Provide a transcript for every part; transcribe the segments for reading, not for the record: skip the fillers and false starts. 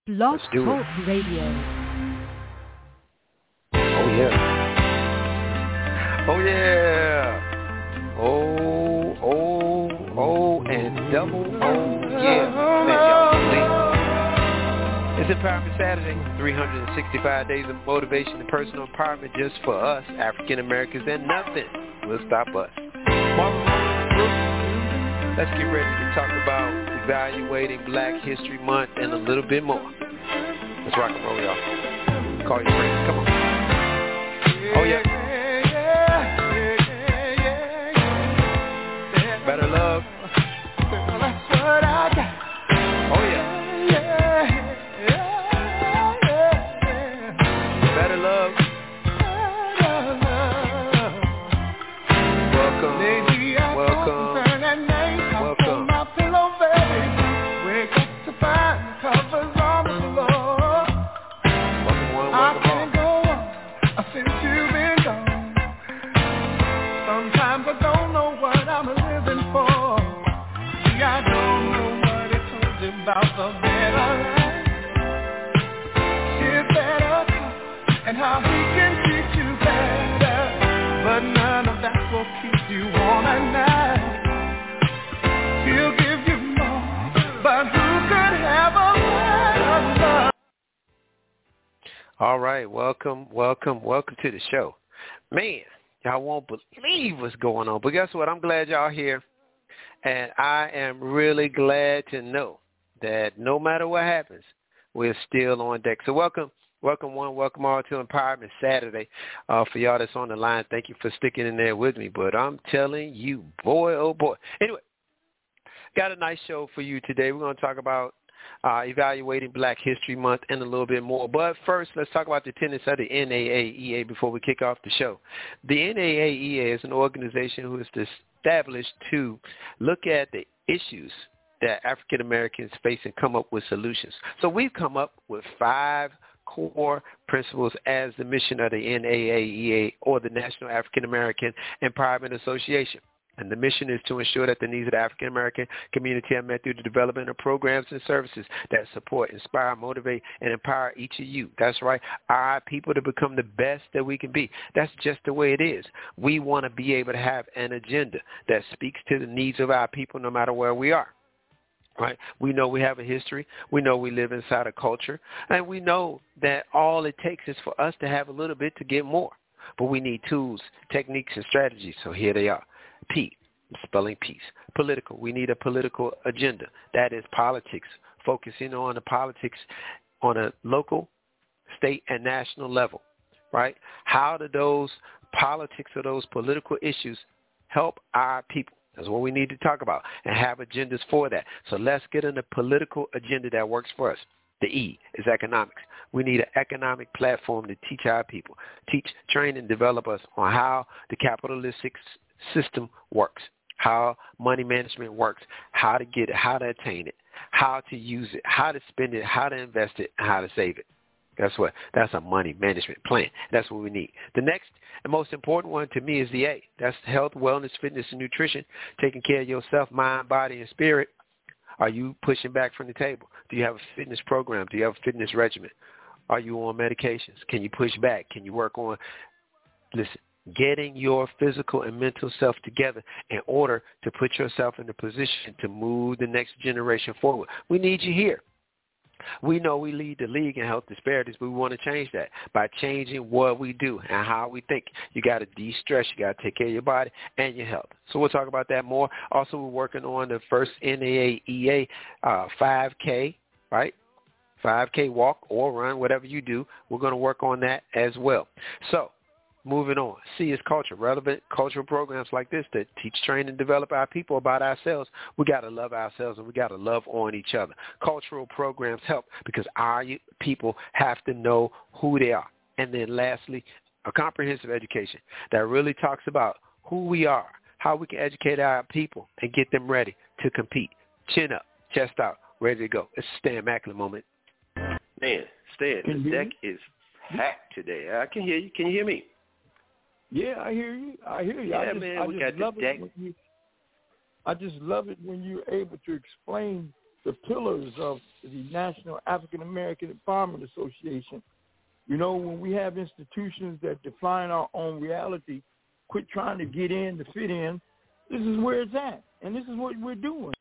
Blog Talk Radio. Oh, yeah. Oh, yeah. And double yeah. Man, y'all believe. It's Empowerment Saturday, 365 days of motivation and personal empowerment just for us, African Americans, and nothing will stop us. Let's get ready to talk about evaluating Black History Month and a little bit more. Let's rock and roll, y'all. Call your friends. Come on. Oh, yeah. Better love. That's what I got. Oh, yeah. Better love. Welcome. Welcome. Welcome. My pillow, baby. Wake up to find covers on the floor. Welcome one, welcome all. I can't go on since you've been gone. Sometimes I don't know what I'm living for. See, I don't know what it told you about the better life. Shit better and how he can treat you better. But none of that will keep you warm at night. He'll give you more, but who could have a better love? All right, welcome to the show. Man, y'all won't believe what's going on, but guess what? I'm glad y'all here, and I am really glad to know that no matter what happens, we're still on deck. So welcome one, welcome all to Empowerment Saturday. For y'all that's on the line, thank you for sticking in there with me, but I'm telling you, boy, oh boy. Anyway, got a nice show for you today. We're going to talk about evaluating Black History Month and a little bit more. But first, let's talk about the tenets of the NAAEA before we kick off the show. The NAAEA is an organization who is established to look at the issues that African Americans face and come up with solutions. So we've come up with 5 core principles as the mission of the NAAEA, or the National African American Empowerment Association. And the mission is to ensure that the needs of the African American community are met through the development of programs and services that support, inspire, motivate, and empower each of you. That's right, our people to become the best that we can be. That's just the way it is. We want to be able to have an agenda that speaks to the needs of our people no matter where we are. Right? We know we have a history. We know we live inside a culture. And we know that all it takes is for us to have a little bit to get more. But we need tools, techniques, and strategies. So here they are. P, spelling peace. Political. We need a political agenda. That is politics, focusing on the politics on a local, state, and national level. Right? How do those politics or those political issues help our people? That's what we need to talk about and have agendas for that. So let's get in a political agenda that works for us. The E is economics. We need an economic platform to teach our people, train, and develop us on how the capitalistic system works, how money management works, how to get it, how to attain it, how to use it, how to spend it, how to invest it, and how to save it. Guess what? That's a money management plan. That's what we need. The next and most important one to me is the A. That's health, wellness, fitness, and nutrition, taking care of yourself, mind, body, and spirit. Are you pushing back from the table? Do you have a fitness program? Do you have a fitness regimen? Are you on medications? Can you push back? Can you work on, getting your physical and mental self together in order to put yourself in a position to move the next generation forward? We need you here. We know we lead the league in health disparities, but we want to change that by changing what we do and how we think. You got to de-stress. You got to take care of your body and your health. So we'll talk about that more. Also, we're working on the first NAAEA 5K, right? 5K walk or run, whatever you do. We're going to work on that as well. So moving on. C is culture. Relevant cultural programs like this that teach, train, and develop our people about ourselves. We got to love ourselves, and we got to love on each other. Cultural programs help because our people have to know who they are. And then lastly, a comprehensive education that really talks about who we are, how we can educate our people and get them ready to compete. Chin up, chest out, ready to go. It's a Stan Macklin moment. Man, Stan, the deck is packed today. I can hear you. Can you hear me? Yeah, I hear you. Yeah, man, we got the deck. I just love it when you're able to explain the pillars of the National African American Farmers Association. You know, when we have institutions that define our own reality, quit trying to get in to fit in, this is where it's at, and this is what we're doing.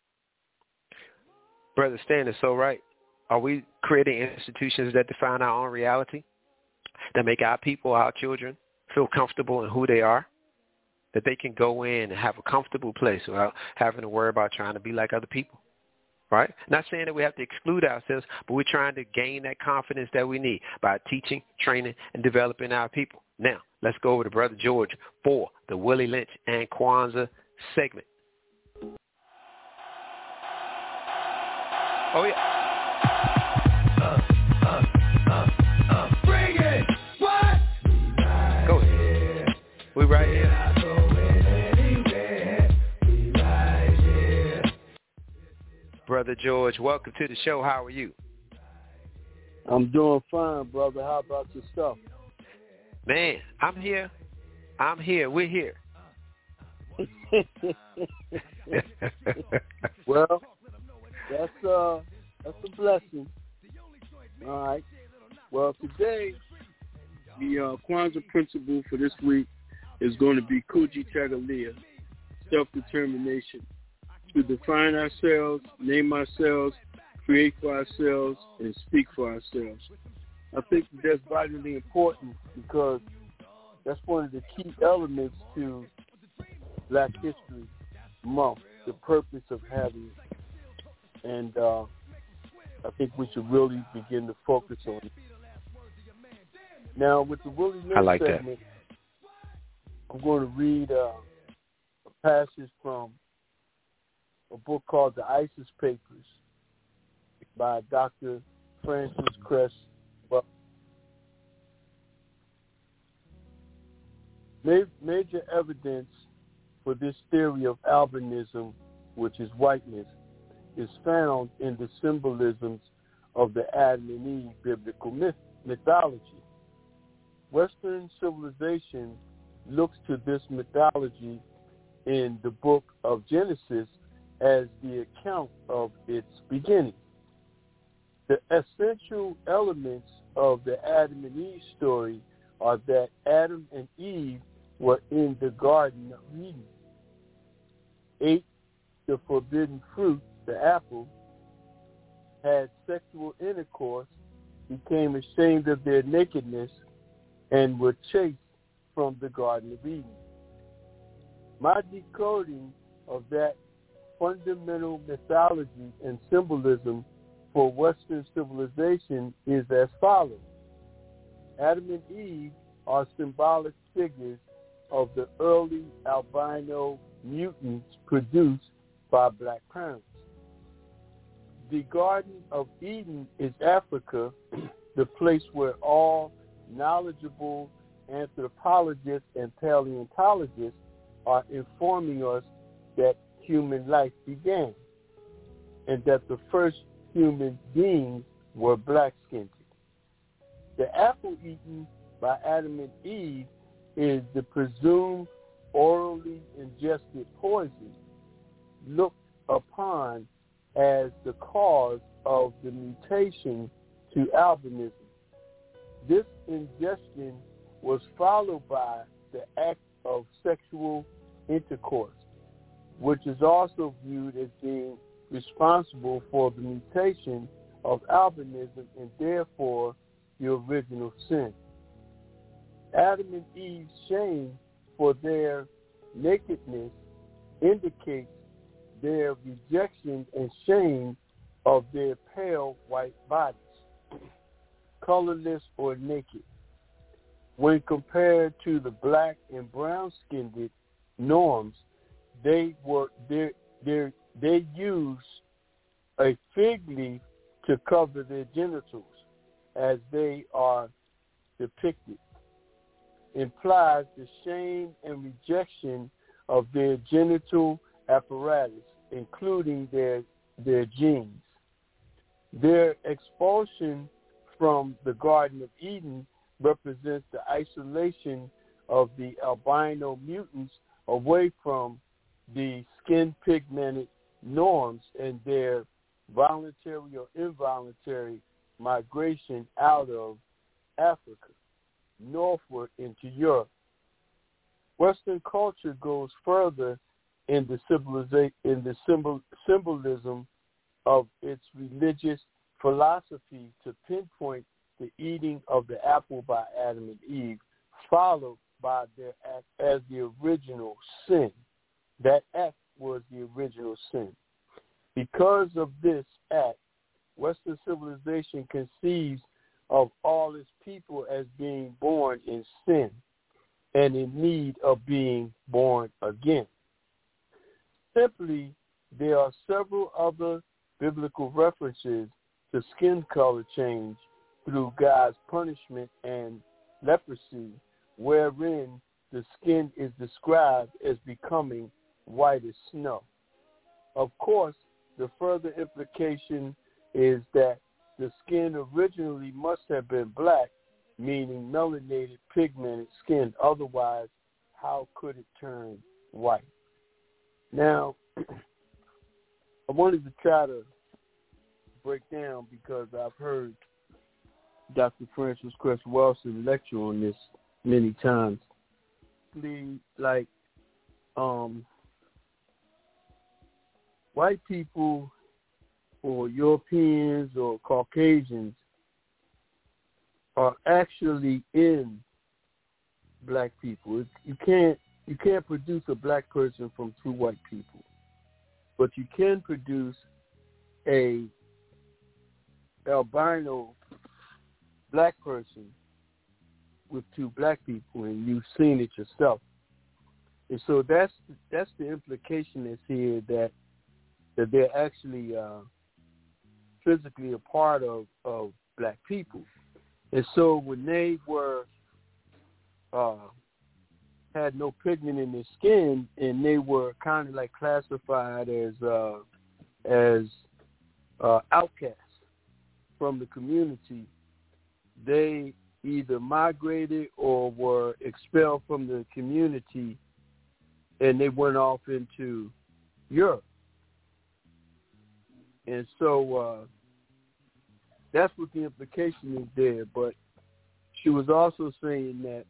Brother Stan is so right. Are we creating institutions that define our own reality, that make our people, our children, feel comfortable in who they are, that they can go in and have a comfortable place without having to worry about trying to be like other people, right? Not saying that we have to exclude ourselves, but we're trying to gain that confidence that we need by teaching, training, and developing our people. Now, let's go over to Brother George for the Willie Lynch and Kwanzaa segment. Oh, yeah. Bring it! What? Go ahead. We right here. Brother George, welcome to the show. How are you? I'm doing fine, brother. How about yourself? Man, I'm here. We're here. Well, that's a blessing. All right. Well, today, the Kwanzaa principle for this week is going to be Kujichagulia, self-determination. To define ourselves, name ourselves, create for ourselves, and speak for ourselves. I think that's vitally important because that's one of the key elements to Black History Month, the purpose of having it. And I think we should really begin to focus on it. Now, with the Willie Lynch segment, I'm going to read a passage from a book called The ISIS Papers by Dr. Francis Cress. Major evidence for this theory of albinism, which is whiteness, is found in the symbolisms of the Adam and Eve biblical mythology. Western civilization looks to this mythology in the book of Genesis as the account of its beginning. The essential elements of the Adam and Eve story are that Adam and Eve were in the Garden of Eden, ate the forbidden fruit, the apple, had sexual intercourse, became ashamed of their nakedness, and were chased from the Garden of Eden. My decoding of that fundamental mythology and symbolism for Western civilization is as follows. Adam and Eve are symbolic figures of the early albino mutants produced by black parents. The Garden of Eden is Africa, the place where all knowledgeable anthropologists and paleontologists are informing us that human life began and that the first human beings were black-skinned. The apple eaten by Adam and Eve is the presumed orally ingested poison looked upon as the cause of the mutation to albinism. This ingestion was followed by the act of sexual intercourse, which is also viewed as being responsible for the mutation of albinism and therefore the original sin. Adam and Eve's shame for their nakedness indicates their rejection and shame of their pale white bodies, colorless or naked. When compared to the black and brown-skinned norms, they used a fig leaf to cover their genitals, as they are depicted, implies the shame and rejection of their genital apparatus, including their genes. Their expulsion from the Garden of Eden represents the isolation of the albino mutants away from the skin-pigmented norms and their voluntary or involuntary migration out of Africa, northward into Europe. Western culture goes further in the symbolism of its religious philosophy to pinpoint the eating of the apple by Adam and Eve, followed by their act as the original sin. That act was the original sin. Because of this act, Western civilization conceives of all its people as being born in sin and in need of being born again. Simply, there are several other biblical references to skin color change through God's punishment and leprosy, wherein the skin is described as becoming white as snow. Of course, the further implication is that the skin originally must have been black, meaning melanated, pigmented skin. Otherwise, how could it turn white? Now, I wanted to try to break down, because I've heard Dr. Frances Cress Welsing lecture on this many times. Like, white people or Europeans or Caucasians are actually in black people. You can't produce a black person from two white people, but you can produce a albino black person with two black people, and you've seen it yourself. And so that's the implication that's here, that they're actually physically a part of black people. And so when they were had no pigment in their skin, and they were kind of like classified as outcasts from the community, they either migrated or were expelled from the community, and they went off into Europe. And so that's what the implication is there. But she was also saying that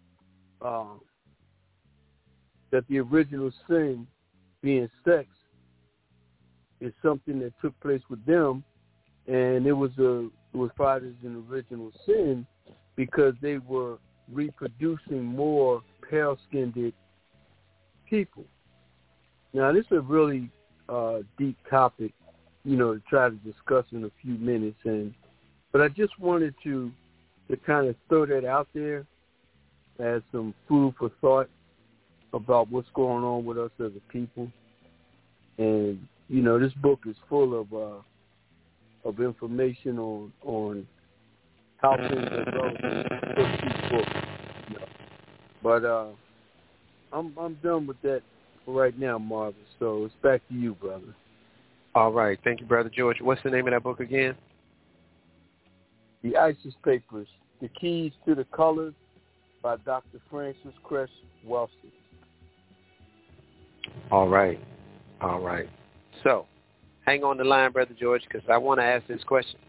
that the original sin, being sex, is something that took place with them, and it was thought as an original sin because they were reproducing more pale-skinned people. Now, this is a really deep topic, to try to discuss in a few minutes, but I just wanted to kind of throw that out there as some food for thought about what's going on with us as a people. And this book is full of information on how things are going. But I'm done with that for right now, Marvin. So it's back to you, brother. All right. Thank you, Brother George. What's the name of that book again? The ISIS Papers, The Keys to the Colors by Dr. Frances Cress Welsing. All right. So, hang on the line, Brother George, because I want to ask this question.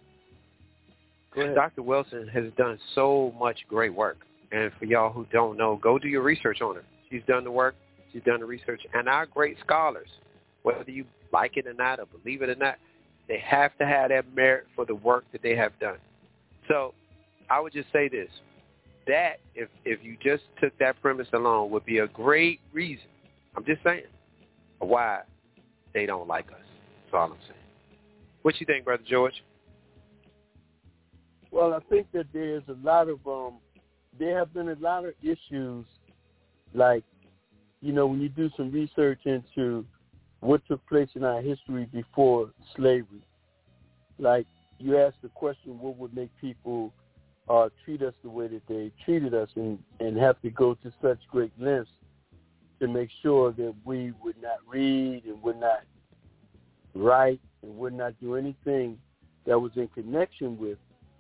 Dr. Welsing has done so much great work. And for y'all who don't know, go do your research on her. She's done the work. She's done the research. And our great scholars, whether you like it or not or believe it or not, they have to have that merit for the work that they have done. So I would just say this, that if you just took that premise alone would be a great reason, I'm just saying, why they don't like us. That's all I'm saying. What you think, Brother George? Well, I think that there's a lot of, there have been a lot of issues, like, when you do some research into what took place in our history before slavery, like you ask the question, what would make people treat us the way that they treated us and have to go to such great lengths to make sure that we would not read and would not write and would not do anything that was in connection with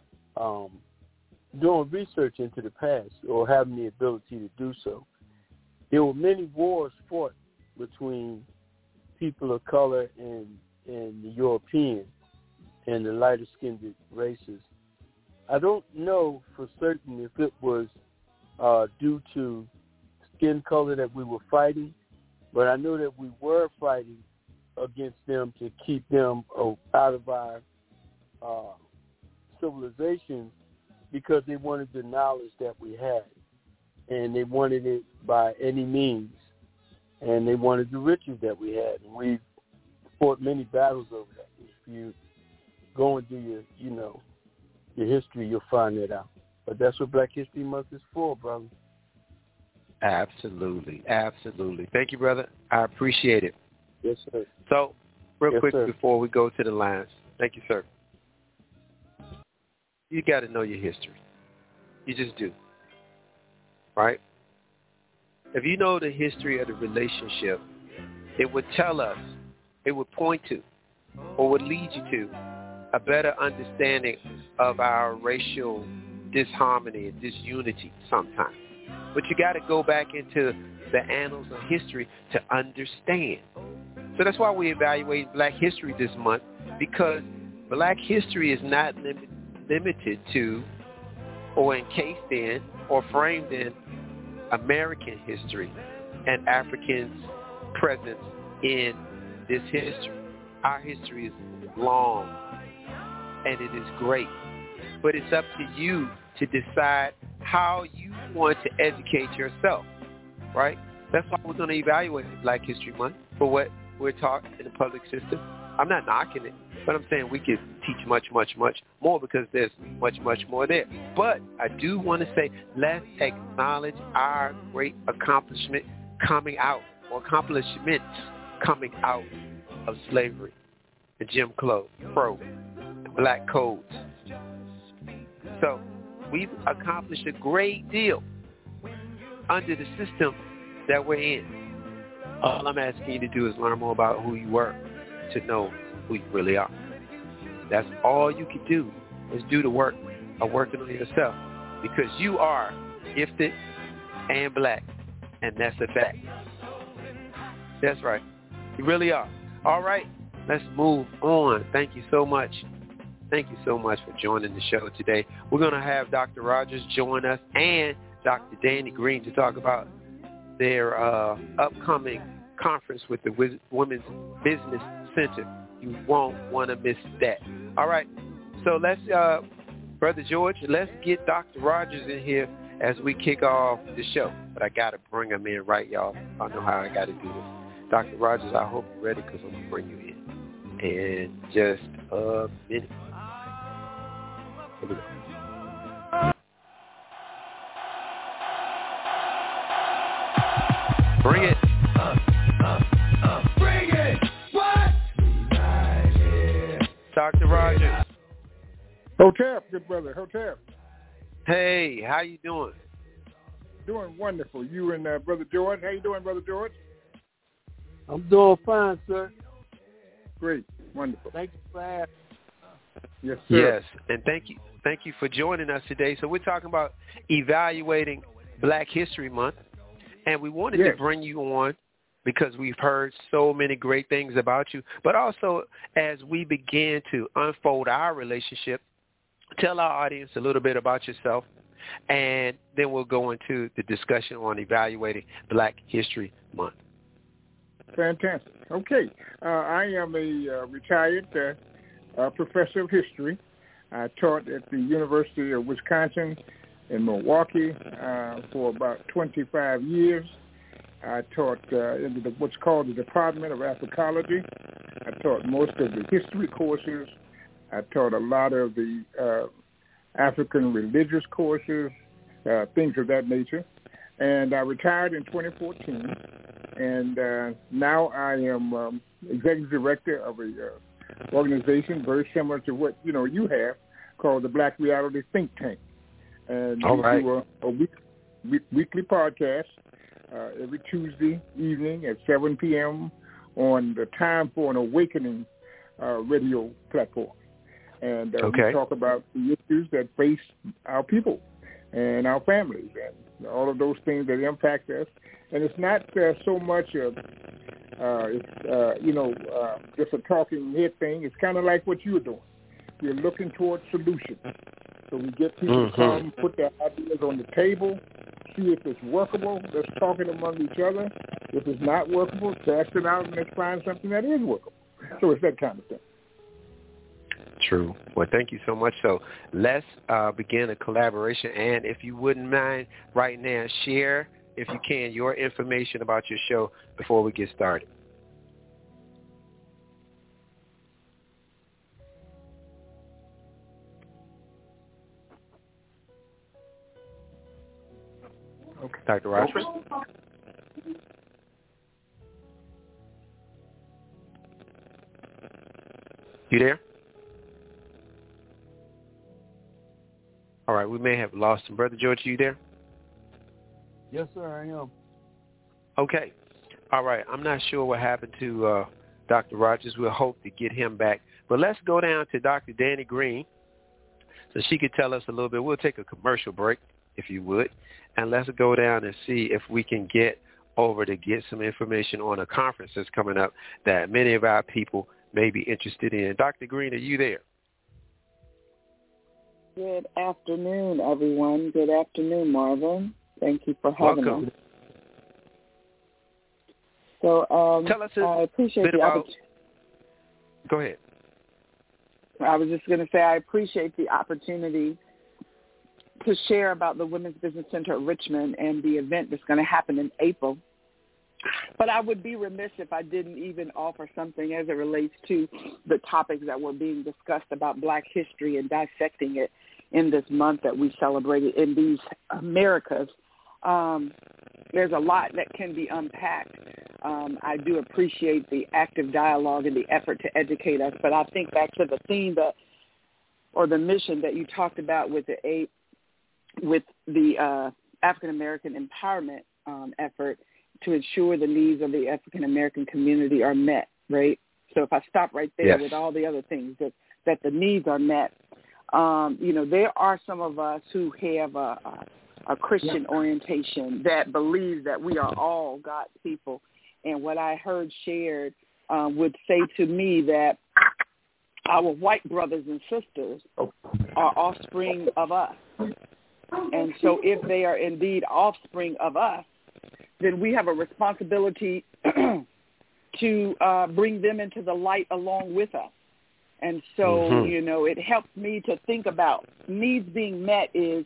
doing research into the past or having the ability to do so. There were many wars fought between people of color and the Europeans. and the lighter-skinned races. I don't know for certain if it was due to skin color that we were fighting, but I know that we were fighting against them to keep them out of our civilization because they wanted the knowledge that we had, and they wanted it by any means, and they wanted the riches that we had. And we fought many battles over that. If you go and do your history, you'll find that out. But that's what Black History Month is for, brother. Absolutely. Absolutely. Thank you, brother. I appreciate it. Yes, sir. So, real quick sir. before we go to the lines. Thank you, sir. You got to know your history. You just do. Right? If you know the history of the relationship, it would tell us, it would point to, or would lead you to a better understanding of our racial disharmony and disunity sometimes. But you got to go back into the annals of history to understand. So that's why we evaluate Black history this month, because Black history is not limited to or encased in or framed in American history and Africans' presence in this history. Our history is long and it is great, but it's up to you to decide how you want to educate yourself, right? That's why we're going to evaluate Black History Month for what we're taught in the public system. I'm not knocking it, but I'm saying we could teach much, much, much more because there's much, much more there. But I do want to say, let's acknowledge our great accomplishment coming out, or accomplishments coming out of slavery, and Jim Crow, and black codes. So we've accomplished a great deal under the system that we're in. All I'm asking you to do is learn more about who you were to know who you really are. That's all you can do, is do the work of working on yourself, because you are gifted and black, and that's a fact. That's right. You really are. All right, let's move on. Thank you so much. Thank you so much for joining the show today. We're going to have Dr. Rogers join us and Dr. Danny Green to talk about their upcoming conference with the Women's Business Center. You won't want to miss that. All right, so let's, Brother George, let's get Dr. Rogers in here as we kick off the show. But I got to bring him in, right, y'all? I know how I got to do this. Dr. Rogers, I hope you're ready, because I'm going to bring you in just a minute. Here we go. Bring it. Bring it. What? Dr. Rogers. Hotep, good brother. Hotep. Hey, how you doing? Doing wonderful. You and Brother George. How you doing, Brother George? I'm doing fine, sir. Great. Wonderful. Thank you for asking. Yes, sir. Yes, and thank you for joining us today. So we're talking about evaluating Black History Month, and we wanted to bring you on because we've heard so many great things about you, but also as we begin to unfold our relationship, tell our audience a little bit about yourself, and then we'll go into the discussion on evaluating Black History Month. Fantastic. Okay. I am a retired professor of history. I taught at the University of Wisconsin in Milwaukee for about 25 years. I taught in what's called the Department of Africology. I taught most of the history courses. I taught a lot of the African religious courses, things of that nature. And I retired in 2014. And now I am executive director of a organization very similar to what you have, called the Black Reality Think Tank. And we do a weekly podcast every Tuesday evening at 7 p.m. on the Time for an Awakening radio platform. And we talk about the issues that face our people and our families and all of those things that impact us. And it's not so much of, just a talking head thing. It's kind of like what you're doing. we're looking towards solutions. So we get people to come, put their ideas on the table, see if it's workable. Let's talk it among each other. If it's not workable, test it out and let's find something that is workable. So it's that kind of thing. True. Well, thank you so much. So let's begin a collaboration. And if you wouldn't mind right now, share, if you can, your information about your show before we get started. Okay. Dr. Rochford? You there? All right, we may have lost him. Brother George, you there? Yes, sir, I am. Okay. All right, I'm not sure what happened to Dr. Rogers. We'll hope to get him back. But let's go down to Dr. Danny Green so she could tell us a little bit. We'll take a commercial break, if you would, and let's go down and see if we can get over to get some information on a conference that's coming up that many of our people may be interested in. Dr. Green, are you there? Good afternoon, everyone. Good afternoon, Marvin. Thank you for having us. So tell us I appreciate the opportunity. Go ahead. I was just going to say I appreciate the opportunity to share about the Women's Business Center at Richmond and the event that's going to happen in April. But I would be remiss if I didn't even offer something as it relates to the topics that were being discussed about Black history and dissecting it in this month that we celebrated in these Americas. There's a lot that can be unpacked. I do appreciate the active dialogue and the effort to educate us, but I think back to the theme or the mission that you talked about with the African American empowerment effort to ensure the needs of the African American community are met, right? So if I stop right there with all the other things that the needs are met, there are some of us who have a Christian orientation that believes that we are all God's people. And what I heard shared would say to me that our white brothers and sisters are offspring of us. And so if they are indeed offspring of us, then we have a responsibility to bring them into the light along with us. And so, it helps me to think about needs being met is,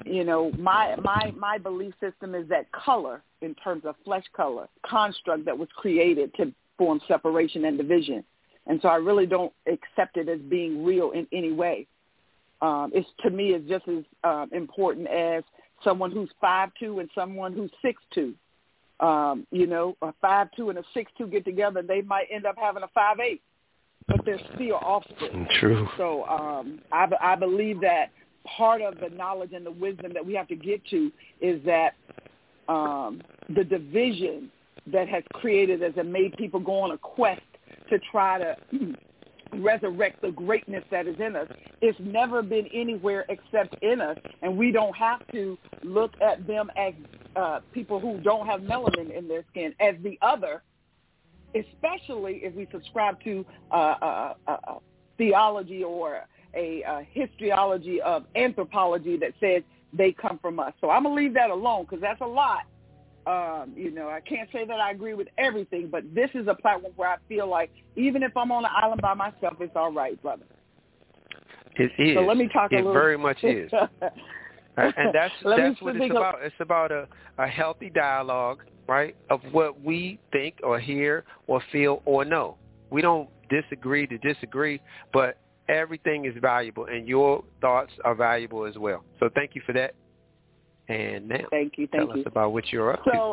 my belief system is that color, in terms of flesh color, construct that was created to form separation and division. And so I really don't accept it as being real in any way. To me, it's just as important as someone who's 5'2" and someone who's 6'2". A 5'2" and a 6'2" get together, they might end up having a 5'8", but they're still offspring. True. So I believe that part of the knowledge and the wisdom that we have to get to is that the division that has created has made people go on a quest to try to resurrect the greatness that is in us. It's never been anywhere except in us, and we don't have to look at them as people who don't have melanin in their skin as the other, especially if we subscribe to theology or a historyology of anthropology that says they come from us. So I'm going to leave that alone because that's a lot. I can't say that I agree with everything, but this is a platform where I feel like even if I'm on an island by myself, it's all right, brother. It is. So let me talk a little. It very much is. And that's what it's about. It's about a healthy dialogue, right, of what we think or hear or feel or know. We don't disagree to disagree, but everything is valuable, and your thoughts are valuable as well. So thank you for that. And now, tell us about what you're up to. So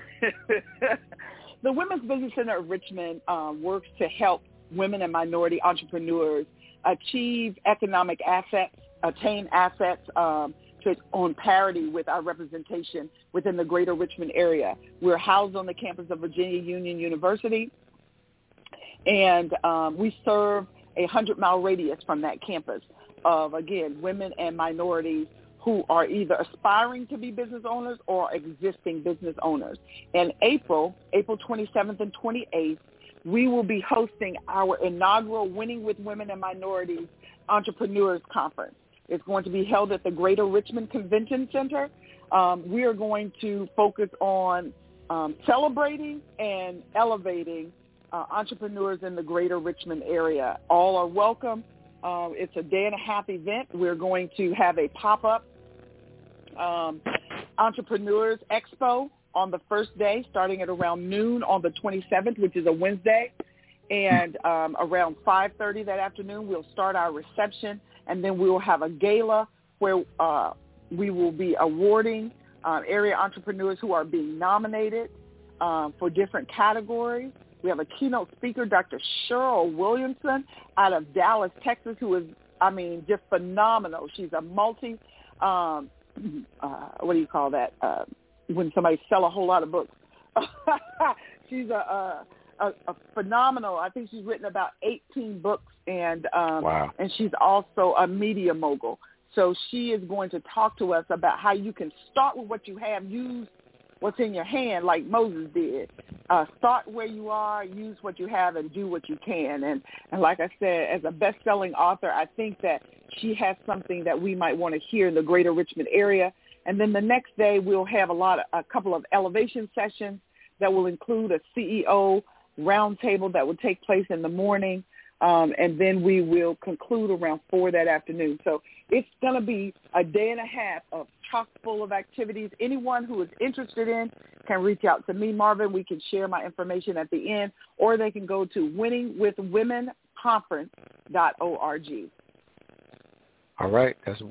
the Women's Business Center of Richmond works to help women and minority entrepreneurs achieve economic assets, attain assets on parity with our representation within the greater Richmond area. We're housed on the campus of Virginia Union University, and we serve a 100-mile radius from that campus of, again, women and minorities who are either aspiring to be business owners or existing business owners. In April 27th and 28th, we will be hosting our inaugural Winning with Women and Minorities Entrepreneurs Conference. It's going to be held at the Greater Richmond Convention Center. We are going to focus on celebrating and elevating entrepreneurs in the Greater Richmond area. All are welcome. It's a day-and-a-half event. We're going to have a pop-up Entrepreneurs Expo on the first day, starting at around noon on the 27th, which is a Wednesday. And around 5:30 that afternoon, we'll start our reception, and then we will have a gala where we will be awarding area entrepreneurs who are being nominated for different categories. We have a keynote speaker, Dr. Cheryl Williamson, out of Dallas, Texas, who is, just phenomenal. She's a multi, what do you call that, when somebody sell a whole lot of books. She's a phenomenal. I think she's written about 18 books, and wow. And she's also a media mogul. So she is going to talk to us about how you can start with what you have, use what's in your hand like Moses did. Start where you are, use what you have, and do what you can. And like I said, as a best-selling author, I think that she has something that we might want to hear in the Greater Richmond area. And then the next day we'll have a couple of elevation sessions that will include a CEO roundtable that will take place in the morning, and then we will conclude around 4 that afternoon. So it's going to be a day and a half of chock full of activities. Anyone who is interested in can reach out to me, Marvin. We can share my information at the end, or they can go to winningwithwomenconference.org. All right, that's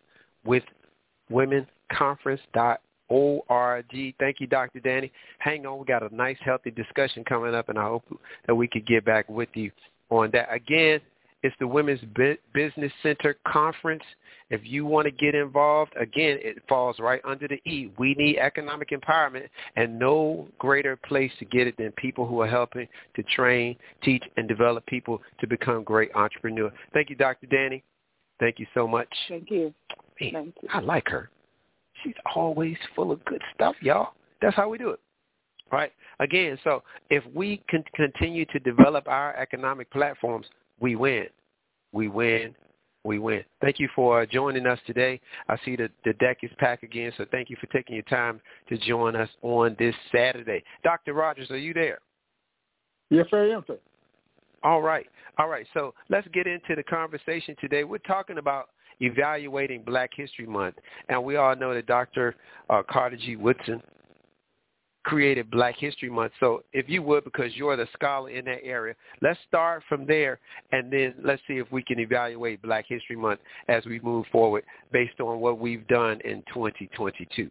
winningwithwomenconference.org. Thank you, Dr. Danny. Hang on, we got a nice, healthy discussion coming up, and I hope that we could get back with you on that. Again, it's the Women's Business Center Conference. If you want to get involved, again, it falls right under the E. We need economic empowerment, and no greater place to get it than people who are helping to train, teach, and develop people to become great entrepreneurs. Thank you, Dr. Danny. Thank you so much. Thank you. Man, Thank you. I like her. She's always full of good stuff, y'all. That's how we do it. Right? Again, so if we can continue to develop our economic platforms, we win. We win. We win. Thank you for joining us today. I see the deck is packed again, so thank you for taking your time to join us on this Saturday. Dr. Rogers, are you there? Yes, I am, sir. All right. All right. So let's get into the conversation today. We're talking about evaluating Black History Month, and we all know that Dr. Carter G. Woodson created Black History Month. So if you would, because you're the scholar in that area, let's start from there, and then let's see if we can evaluate Black History Month as we move forward based on what we've done in 2022.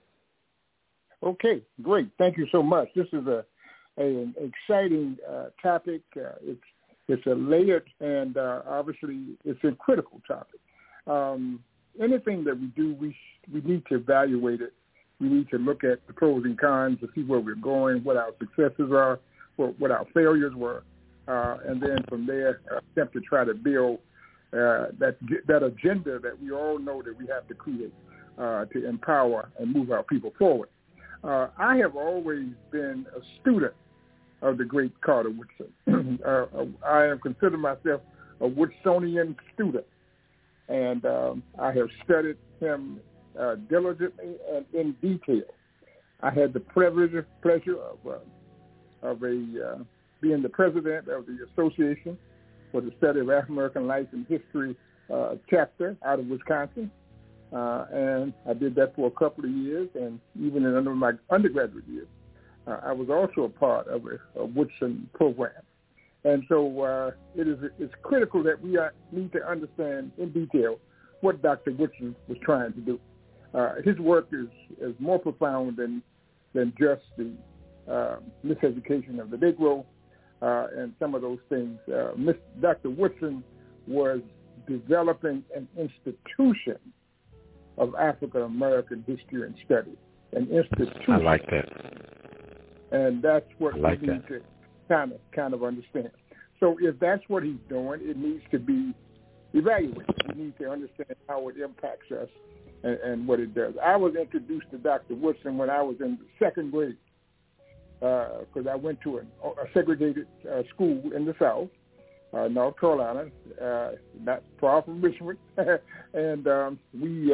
Okay, great. Thank you so much. This is an exciting topic. It's a layered and obviously it's a critical topic. Anything that we do, we need to evaluate it. We need to look at the pros and cons to see where we're going, what our successes are, what our failures were, and then from there attempt to try to build that agenda that we all know that we have to create to empower and move our people forward. I have always been a student of the great Carter Woodson. I have considered myself a Woodsonian student, and I have studied him diligently and in detail. I had the pleasure of being the president of the Association for the Study of African American Life and History chapter out of Wisconsin, and I did that for a couple of years, and even in my undergraduate years, I was also a part of a Woodson program. And so it's critical that we need to understand in detail what Dr. Woodson was trying to do. His work is more profound than just the miseducation of the Negro and some of those things. Dr. Woodson was developing an institution of African American history and study, an institution. I like that. And that's what we need to kind of understand. So if that's what he's doing, it needs to be evaluated. We need to understand how it impacts us and what it does. I was introduced to Dr. Woodson when I was in the second grade because I went to a segregated school in the South, North Carolina, not far from Richmond, and we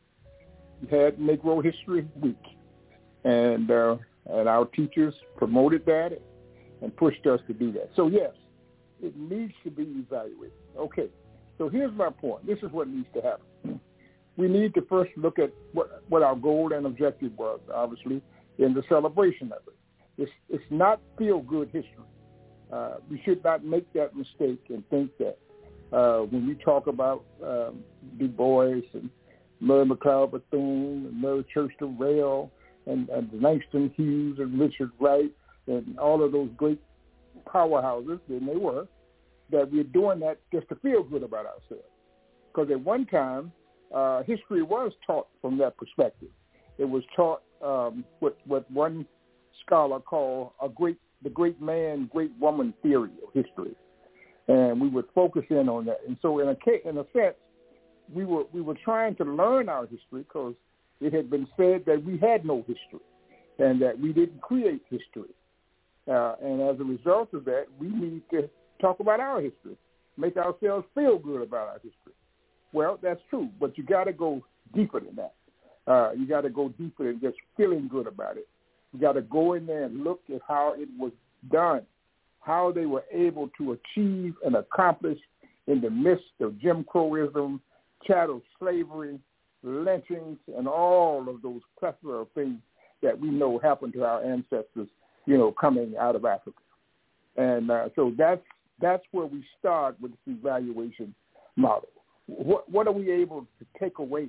had Negro History Week, and our teachers promoted that and pushed us to do that. So yes, it needs to be evaluated. Okay, so here's my point. This is what needs to happen. We need to first look at what our goal and objective was, obviously, in the celebration of it. It's not feel-good history. We should not make that mistake and think that when we talk about Du Bois and Murray McLeod Bethune and Mary Church Terrell and Langston Hughes and Richard Wright and all of those great powerhouses, and they were, that we're doing that just to feel good about ourselves. Because at one time, history was taught from that perspective. It was taught what one scholar called the great man, great woman theory of history, and we would focus in on that. And so, in a sense, we were trying to learn our history because it had been said that we had no history and that we didn't create history. And as a result of that, we need to talk about our history, make ourselves feel good about our history. Well, that's true, but you got to go deeper than that. You got to go deeper than just feeling good about it. You got to go in there and look at how it was done, how they were able to achieve and accomplish in the midst of Jim Crowism, chattel slavery, lynchings, and all of those plethora of things that we know happened to our ancestors, coming out of Africa. And so that's where we start with this evaluation model. What are we able to take away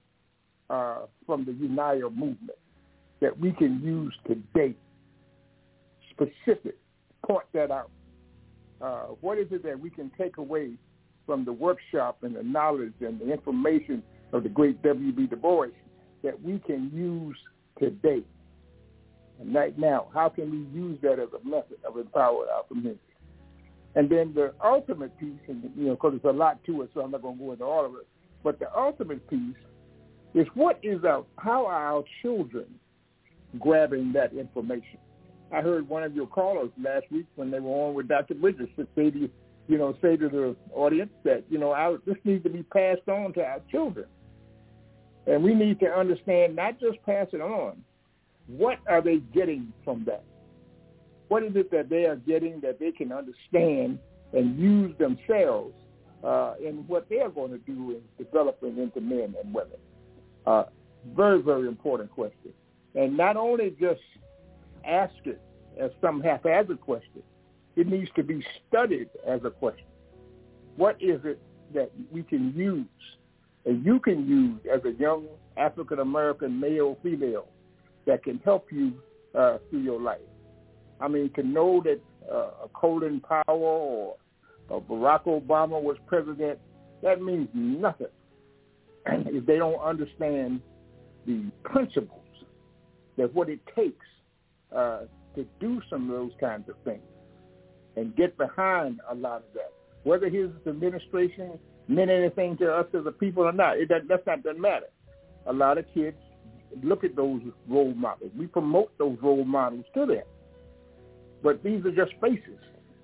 from the United movement that we can use today? Specific, point that out. What is it that we can take away from the workshop and the knowledge and the information of the great W.B. Du Bois that we can use today? And right now, how can we use that as a method of empowering our community? And then the ultimate piece, and because there's a lot to it, so I'm not going to go into all of it, but the ultimate piece is how are our children grabbing that information? I heard one of your callers last week when they were on with Dr. Bridges say to the audience that, this needs to be passed on to our children. And we need to understand, not just pass it on, what are they getting from that? What is it that they are getting that they can understand and use themselves in what they are going to do in developing into men and women? Very, very important question. And not only just ask it as some haphazard question, it needs to be studied as a question. What is it that we can use, and you can use as a young African-American male, female, that can help you through your life? I mean, to know that Colin Powell or Barack Obama was president, that means nothing if they don't understand the principles, that what it takes to do some of those kinds of things and get behind a lot of that. Whether his administration meant anything to us as a people or not, doesn't matter. A lot of kids look at those role models. We promote those role models to them. But these are just faces.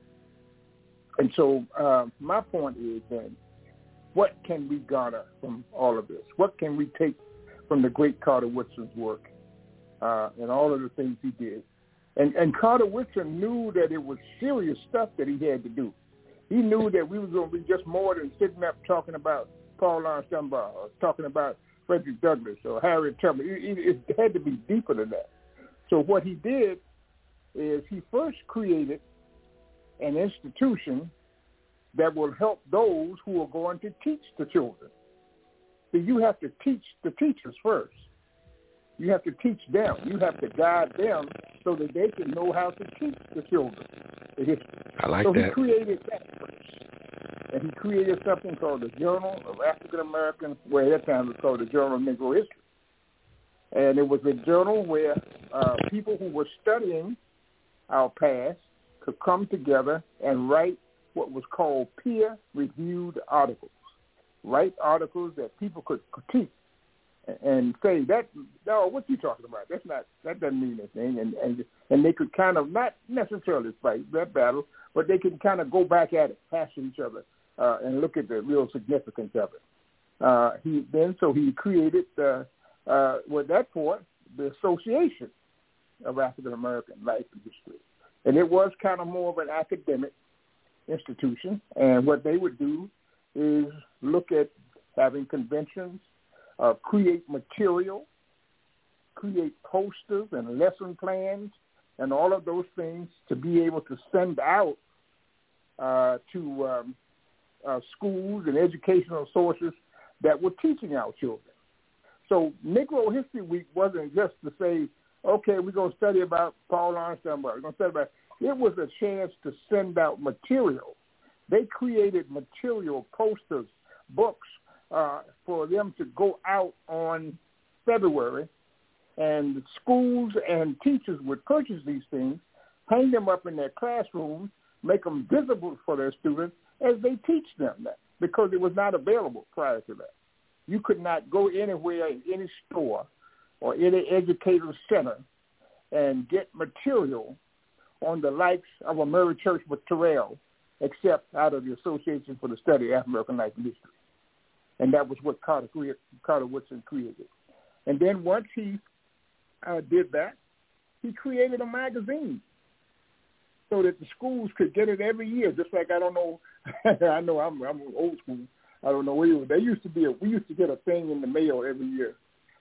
And so my point is then, what can we garner from all of this? What can we take from the great Carter Woodson's work and all of the things he did? And Carter Woodson knew that it was serious stuff that he had to do. He knew that we were going to be just more than sitting up talking about Paul Laurence Dunbar or talking about Frederick Douglass or Harriet Tubman. It had to be deeper than that. So what he did is he first created an institution that will help those who are going to teach the children. So you have to teach the teachers first. You have to teach them. You have to guide them so that they can know how to teach the children. I like that. So he created that first. And he created something called the Journal of African American, well, at that time it was called the Journal of Negro History. And it was a journal where people who were studying our past could come together and write what was called peer-reviewed articles. Write articles that people could critique and say that, no, what you talking about? That doesn't mean anything. And they could kind of not necessarily fight that battle, but they can kind of go back at it, pass each other, and look at the real significance of it. He created with that point the Association of African American Life and History, and it was kind of more of an academic institution. And what they would do is look at having conventions, create material, create posters and lesson plans, and all of those things to be able to send out to schools and educational sources that were teaching our children. So Negro History Week wasn't just to say, okay, we're going to study about Paul Armstrong, we're going to study about. It was a chance to send out material. They created material, posters, books, for them to go out on February, and schools and teachers would purchase these things, hang them up in their classrooms, make them visible for their students as they teach them that, because it was not available prior to that. You could not go anywhere, in any store or any educator center and get material on the likes of a Murray Church with Terrell, except out of the Association for the Study of African American Life and History. And that was what Carter Woodson created. And then once he did that, he created a magazine so that the schools could get it every year. Just like, I don't know, I know I'm old school. I don't know where you were. We used to get a thing in the mail every year,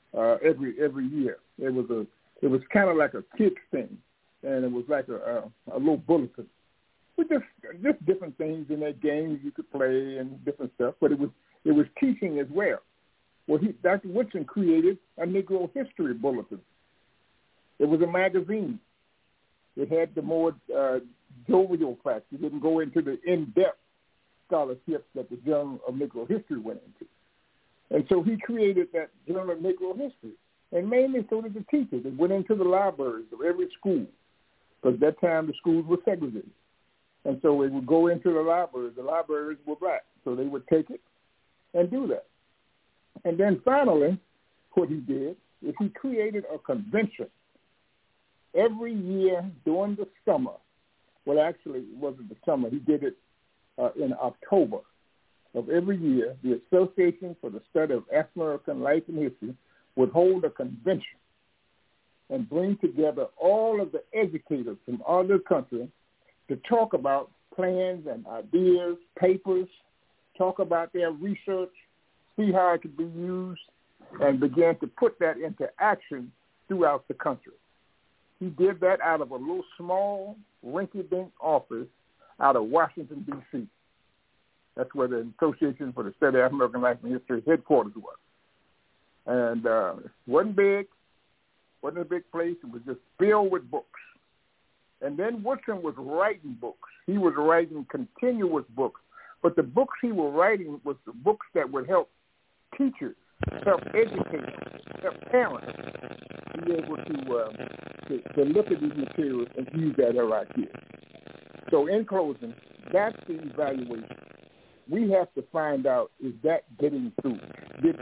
every year. It was kind of like a kids thing, and it was like a little bulletin with just different things in that games you could play and different stuff. But it was teaching as well. Well, Dr. Woodson created a Negro History Bulletin. It was a magazine. It had the more jovial facts. It didn't go into the in-depth scholarship that the Journal of Negro History went into. And so he created that Journal of Negro History, and mainly so did the teachers. It went into the libraries of every school, because at that time the schools were segregated. And so they would go into the libraries. The libraries were black, so they would take it and do that. And then finally, what he did is he created a convention every year during the summer. Well, actually, it wasn't the summer. He did it in October of every year. The Association for the Study of African American Life and History would hold a convention and bring together all of the educators from all over the country to talk about plans and ideas, papers, talk about their research, see how it could be used, and began to put that into action throughout the country. He did that out of a little small rinky-dink office out of Washington, D.C. That's where the Association for the Study of African American Life and History headquarters was. And it wasn't big, wasn't a big place. It was just filled with books. And then Woodson was writing books. He was writing continuous books. But the books he was writing was the books that would help teachers, help educators, help parents be able to look at these materials and use that right here. So in closing, that's the evaluation. We have to find out, is that getting through? Did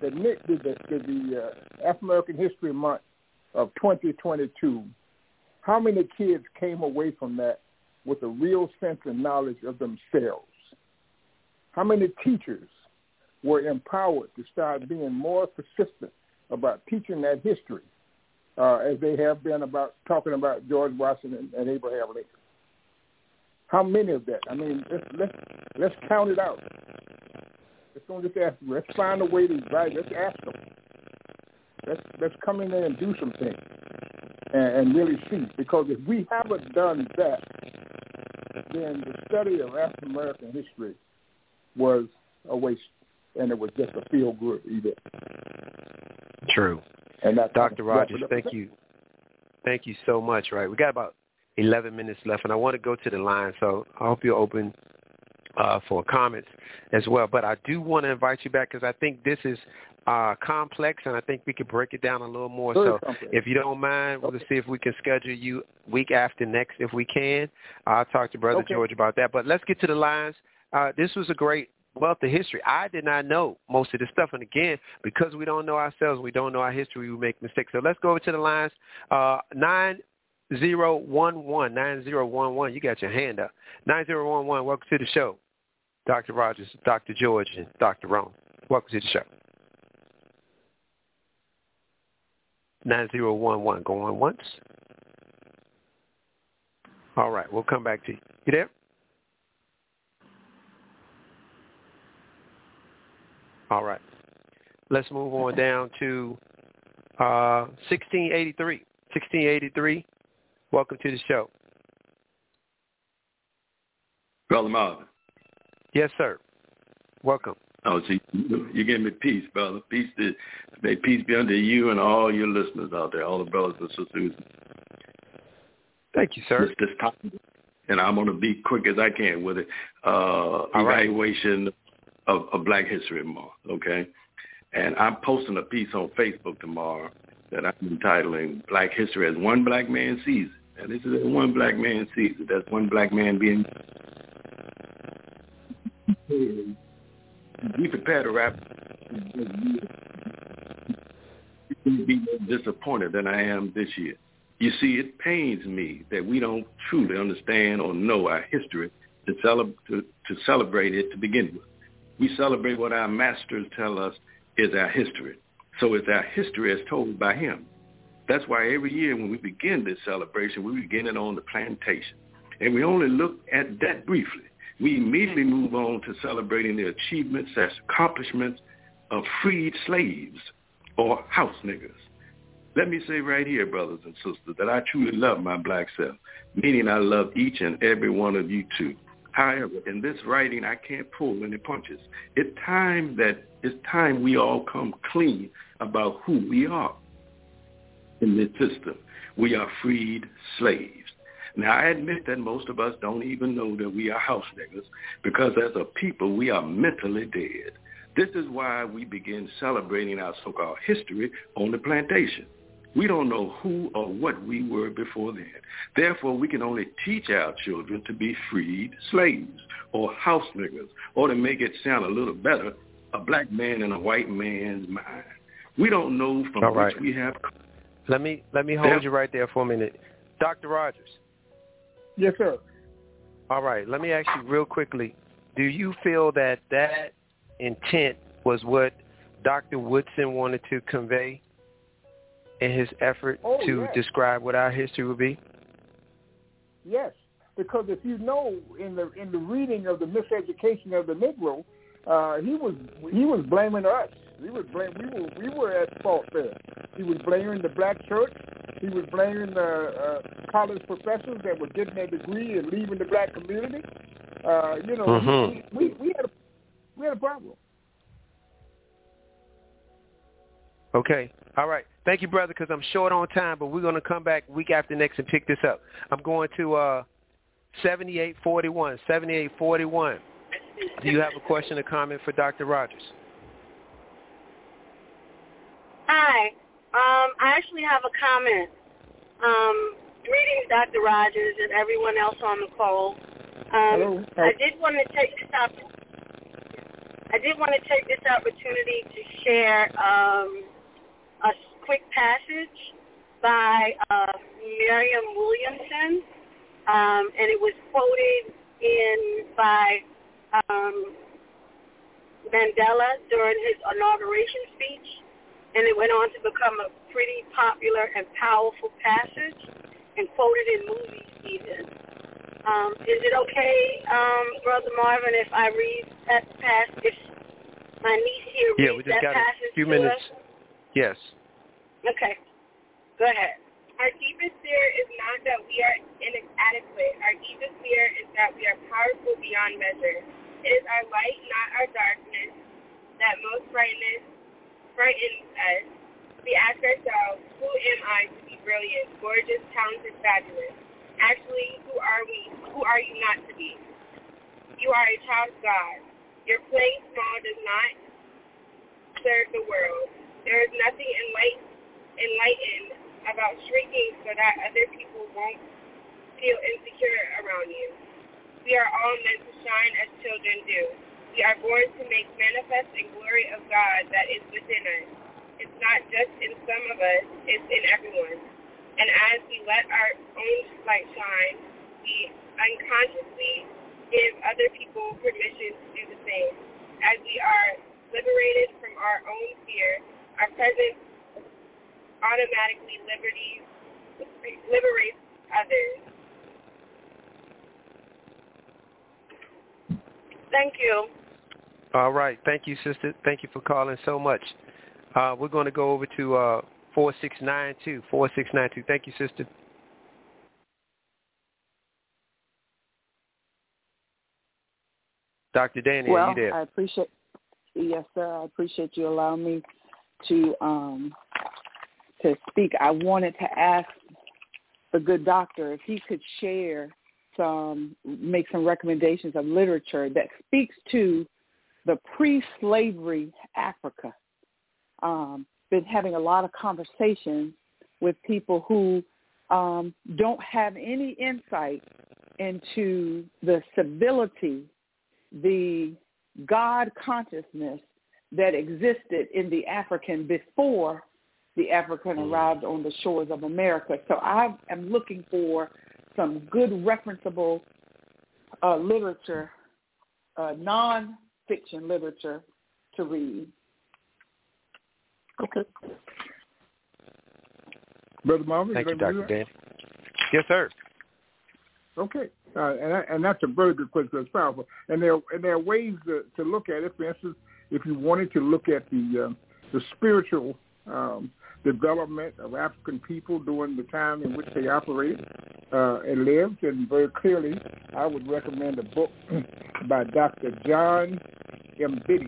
the African American History Month of 2022, how many kids came away from that with a real sense and knowledge of themselves? How many teachers were empowered to start being more persistent about teaching that history as they have been about talking about George Washington and Abraham Lincoln? How many of that? I mean, let's count it out. Let's find a way to write. Let's ask them. Let's come in there and do some things and really see. Because if we haven't done that, then the study of African American history was a waste, and it was just a feel-good event. True. And Dr. Rogers, thank you. Thank you so much. Right, we got about 11 minutes left, and I want to go to the line, so I hope you're open for comments as well. But I do want to invite you back because I think this is complex, and I think we could break it down a little more. So if you don't mind, we'll see if we can schedule you week after next if we can. I'll talk to Brother George about that. But let's get to the lines. This was a great wealth of history. I did not know most of this stuff. And again, because we don't know ourselves, we don't know our history, we make mistakes. So let's go over to the lines. 9011. You got your hand up. 9011, welcome to the show. Dr. Rogers, Dr. George, and Dr. Rome. Welcome to the show. 9011, going once. All right, we'll come back to you. You there? All right. Let's move on down to 1683. 1683, welcome to the show. Brother Marvin. Yes, sir. Welcome. Oh, see, you gave me peace, brother. Peace. May peace be unto you and all your listeners out there, all the brothers and sisters. Thank you, sir. This topic, and I'm going to be quick as I can with it. Evaluation of Black History Month, okay? And I'm posting a piece on Facebook tomorrow that I'm entitling Black History as One Black Man Sees It. And this is one black man sees it. That's one black man being... Be prepared to rap. Be more disappointed than I am this year. You see, it pains me that we don't truly understand or know our history to celebrate it to begin with. We celebrate what our masters tell us is our history. So it's our history as told by him. That's why every year when we begin this celebration, we begin it on the plantation. And we only look at that briefly. We immediately move on to celebrating the achievements as accomplishments of freed slaves or house niggas. Let me say right here, brothers and sisters, that I truly love my black self, meaning I love each and every one of you too. However, in this writing, I can't pull any punches. It's time we all come clean about who we are in this system. We are freed slaves. Now, I admit that most of us don't even know that we are house niggas because as a people, we are mentally dead. This is why we begin celebrating our so-called history on the plantation. We don't know who or what we were before then. Therefore, we can only teach our children to be freed slaves or house niggas, or to make it sound a little better, a black man in a white man's mind. We don't know from which we have... Let me hold you right there for a minute. Dr. Rogers. Yes, sir. All right. Let me ask you real quickly. Do you feel that intent was what Dr. Woodson wanted to convey in his effort to describe what our history would be? Yes, because if you know in the reading of the miseducation of the Negro, he was blaming us. We were at fault there. He was blaming the black church. He was blaming the college professors that were getting their degree and leaving the black community. We had a problem. Okay. All right. Thank you, brother, because I'm short on time, but we're going to come back week after next and pick this up. I'm going to 7841. 7841. Do you have a question or comment for Dr. Rogers? Hi. I actually have a comment. Greetings, Dr. Rogers and everyone else on the call. Hello. I did want to take this opportunity to share a quick passage by Miriam Williamson, and it was quoted by Mandela during his inauguration speech, and it went on to become a pretty popular and powerful passage and quoted in movies even. Is it okay, Brother Marvin, if I read that passage, if my niece here reads that passage? Yeah, we just got a few minutes. Yes. Okay. Go ahead. Our deepest fear is not that we are inadequate. Our deepest fear is that we are powerful beyond measure. It is our light, not our darkness, that most frightens us. We ask ourselves, who am I to be brilliant, gorgeous, talented, fabulous? Actually, who are we? Who are you not to be? You are a child of God. Your playing small does not serve the world. There is nothing enlightened about shrinking so that other people won't feel insecure around you. We are all meant to shine as children do. We are born to make manifest the glory of God that is within us. It's not just in some of us, it's in everyone. And as we let our own light shine, we unconsciously give other people permission to do the same. As we are liberated from our own fear, our presence automatically liberates others. Thank you. All right. Thank you, sister. Thank you for calling so much. We're going to go over to 4692. 4692. Thank you, sister. Dr. Danny, are you there? I appreciate, yes, sir. I appreciate you allowing me to speak. I wanted to ask the good doctor if he could make some recommendations of literature that speaks to the pre-slavery Africa. Been having a lot of conversations with people who don't have any insight into the civility, the God consciousness that existed in the African before the African arrived on the shores of America. So I am looking for some good referenceable literature, non-fiction literature to read. Okay. Brother Marvin, thank you, Dr. Dan. Yes, sir. Okay, and that's a very good question. That's powerful, and there are ways to look at it. For instance, if you wanted to look at the spiritual development of African people during the time in which they operated and lived, and very clearly, I would recommend a book by Dr. John Mbidi,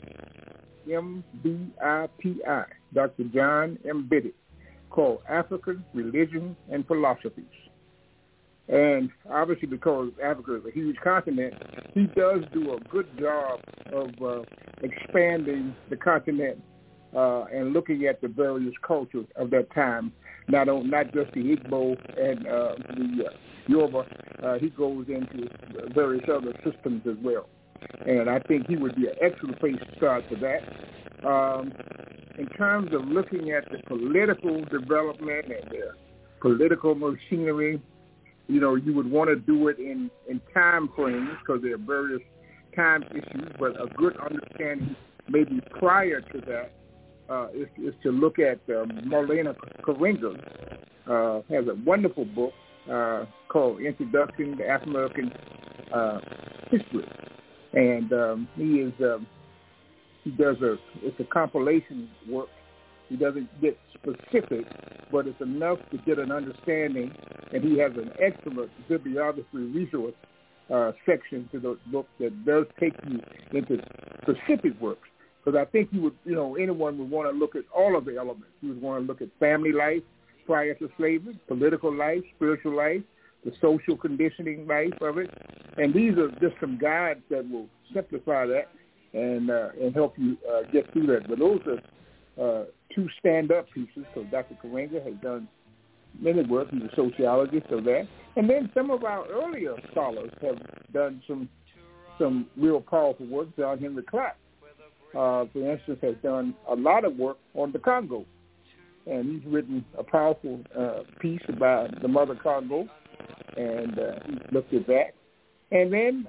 M-B-I-T-I, Dr. John Mbidi, called African Religion and Philosophies. And obviously because Africa is a huge continent, he does do a good job of expanding the continent and looking at the various cultures of that time, not just the Igbo and the Yoruba. He goes into various other systems as well. And I think he would be an excellent place to start for that. In terms of looking at the political development and the political machinery, you would want to do it in time frames because there are various time issues, but a good understanding maybe prior to that is to look at Marlene Karenga. Has a wonderful book called Introduction to African History. And it's a compilation work. He doesn't get specific, but it's enough to get an understanding, and he has an excellent bibliography resource section to the book that does take you into specific works. Because I think anyone would want to look at all of the elements. You would want to look at family life prior to slavery, political life, spiritual life, the social conditioning life of it. And these are just some guides that will simplify that and help you get through that. But those are two stand-up pieces, because Dr. Karenga has done many work. He's a sociologist of that. And then some of our earlier scholars have done some real powerful work. John Henry Clark, for instance, has done a lot of work on the Congo. And he's written a powerful piece about the mother Congo, and he's looked at that. And then,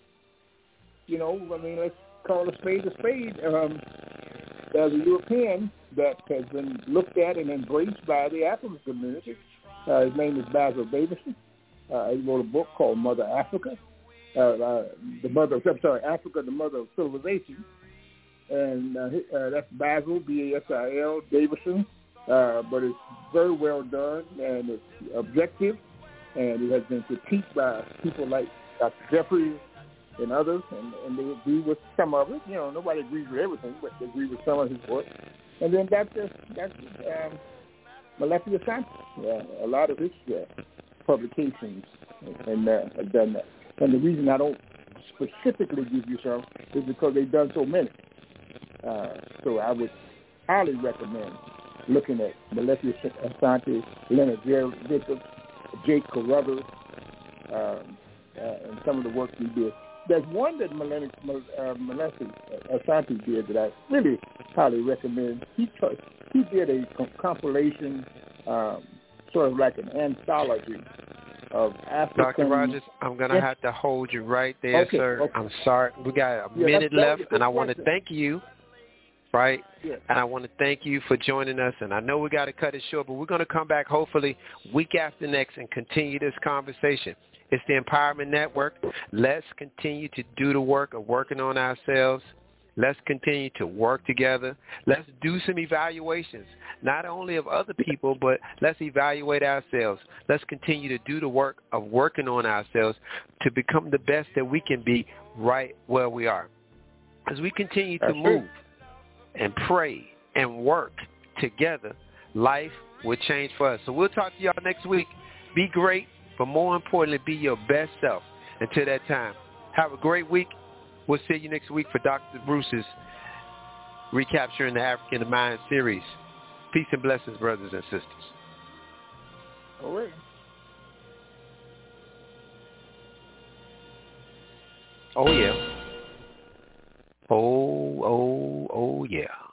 let's call a spade a spade. There's a European that has been looked at and embraced by the African community. His name is Basil Davison. He wrote a book called Mother Africa, Africa, the Mother of Civilization. And that's Basil, B-A-S-I-L, Davison. But it's very well done, and it's objective, and it has been critiqued by people like Dr. Jeffries and others, and they agree with some of it. Nobody agrees with everything, but they agree with some of his work. And then that's Molecular Science. A lot of his publications and have done that. And the reason I don't specifically give you some is because they've done so many. So I would highly recommend looking at Molecular Science, Leonard Jacobs, Jake Carruthers, and some of the work he did there's one that Melissa Asante did that I really highly recommend. He did a compilation, sort of like an anthology of African. Dr. Rogers, I'm going to have to hold you right there, okay, sir. Okay. I'm sorry. We got a minute left, and I want to thank you, right? Yeah. And I want to thank you for joining us. And I know we got to cut it short, but we're going to come back hopefully week after next and continue this conversation. It's the Empowerment Network. Let's continue to do the work of working on ourselves. Let's continue to work together. Let's do some evaluations, not only of other people, but let's evaluate ourselves. Let's continue to do the work of working on ourselves to become the best that we can be right where we are. As we continue to move and pray and work together, life will change for us. So we'll talk to y'all next week. Be great, but more importantly, be your best self. Until that time, have a great week. We'll see you next week for Dr. Bruce's Recapturing the African Mind series. Peace and blessings, brothers and sisters. All right. Oh, yeah. Oh, yeah.